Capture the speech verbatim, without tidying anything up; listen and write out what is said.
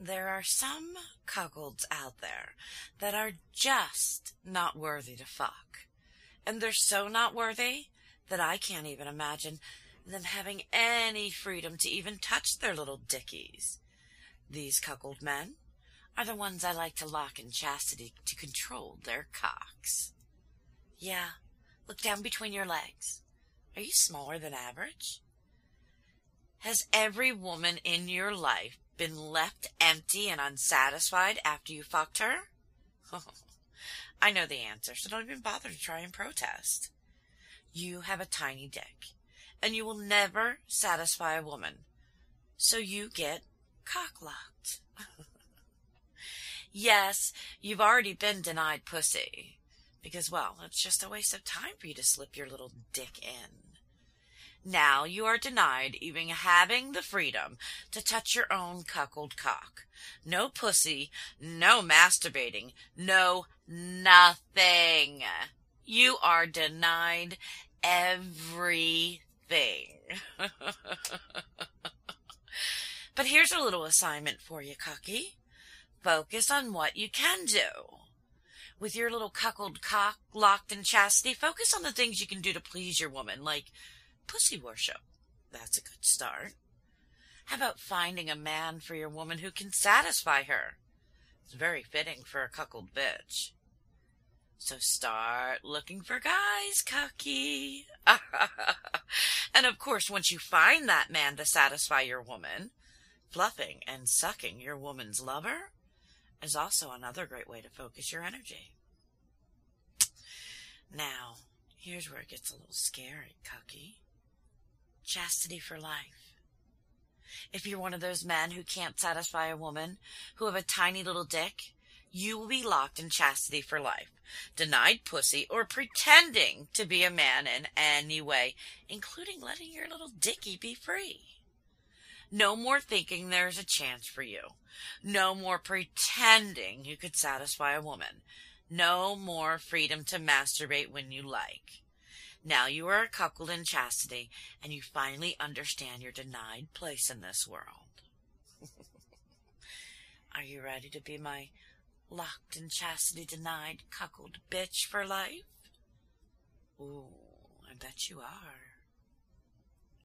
There are some cuckolds out there that are just not worthy to fuck. And they're so not worthy that I can't even imagine them having any freedom to even touch their little dickies. These cuckold men are the ones I like to lock in chastity to control their cocks. Yeah, look down between your legs. Are you smaller than average? Has every woman in your life been left empty and unsatisfied after you fucked her? I know the answer, so don't even bother to try and protest. You have a tiny dick, and you will never satisfy a woman, so you get cock-locked. Yes, you've already been denied pussy, because, well, it's just a waste of time for you to slip your little dick in. Now you are denied even having the freedom to touch your own cuckold cock. No pussy, no masturbating, no nothing. You are denied everything. But here's a little assignment for you, cucky. Focus on what you can do. With your little cuckold cock locked in chastity, focus on the things you can do to please your woman, like pussy worship. That's a good start. How about finding a man for your woman who can satisfy her? It's very fitting for a cuckold bitch. So start looking for guys, cucky. And of course, once you find that man to satisfy your woman, fluffing and sucking your woman's lover is also another great way to focus your energy. Now, here's where it gets a little scary, cucky. Chastity for life. If you're one of those men who can't satisfy a woman, who have a tiny little dick, you will be locked in chastity for life, denied pussy, or pretending to be a man in any way, including letting your little dickie be free. No more thinking there's a chance for you. No more pretending you could satisfy a woman. No more freedom to masturbate when you like. Now you are a cuckold in chastity, and you finally understand your denied place in this world. Are you ready to be my locked in chastity denied cuckold bitch for life? Ooh, I bet you are.